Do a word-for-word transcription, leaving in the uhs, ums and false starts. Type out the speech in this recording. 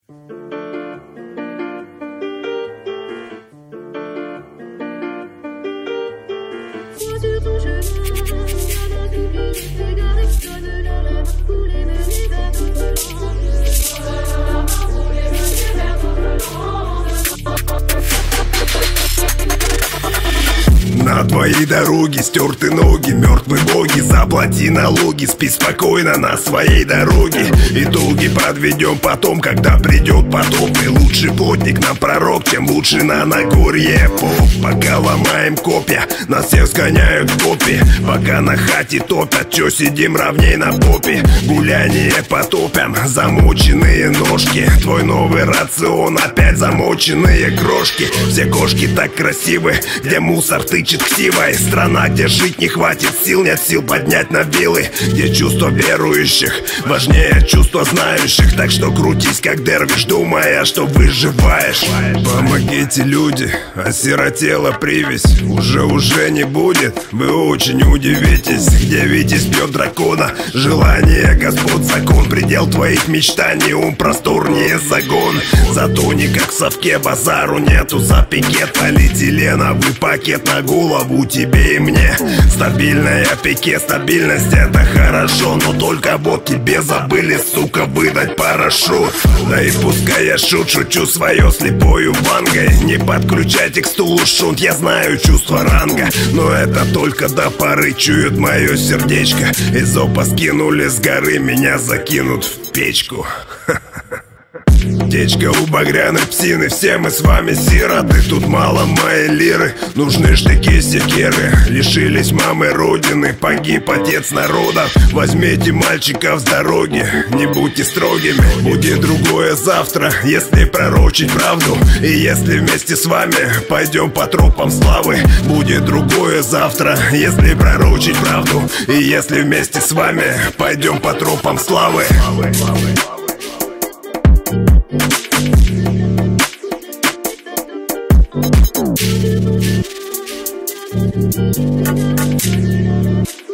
Sur ton chemin, gamin d'oublier, égaré, sonne l'alarme, voulez mener vers d'autres landes. Sonne l'alarme, voulez mener vers d'autres landes. На твоей дороге стерты ноги, мертвые боги, заплати налоги, спи спокойно на своей дороге. Итоги подведем потом, когда придет потоп. И лучший плотник нам пророк, чем лучше на Нагорье поп. Пока ломаем копья, нас всех сгоняют в копи. Пока на хате топят, чё сидим ровней на попе. Гуляние потопям, замоченные ножки. Твой новый рацион, опять замоченные крошки. Все кошки так красивы, где мусор тычет ксивой. Страна, где жить не хватит сил, нет сил поднять на вилы. Где чувство верующих важнее чувства знающих. Так что крутись как дервиш, думая, что выживаешь. Помогите, люди, осиротела привязь. Уже-уже не будет, вы очень удивитесь. Где Витязь бьет дракона, желание господ закон. Предел твоих мечтаний, ум просторнее загон. Зато не как в совке, базару нету за пикет. Полиэтиленовый пакет на голову тебе и мне. Стабильная пике, стабильность это хорошо. Но только вот тебе забыли, сука, выдать парашют. Да и пускай я шут, шучу свое слепою вангой. Не подключайте к стулу шунт, я знаю чувство ранга. Но это только до поры, чует мое сердечко. Из опа скинули с горы, меня закинут в печку. Течка у багряной псины, все мы с вами сироты. Тут мало моей лиры, нужны штыки, секиры. Лишились мамы родины, погиб отец народа. Возьмите мальчиков с дороги, не будьте строгими. Будет другое завтра, если пророчить правду. И если вместе с вами пойдем по тропам славы. Будет другое завтра, если пророчить правду. И если вместе с вами пойдем по тропам славы. Thank you.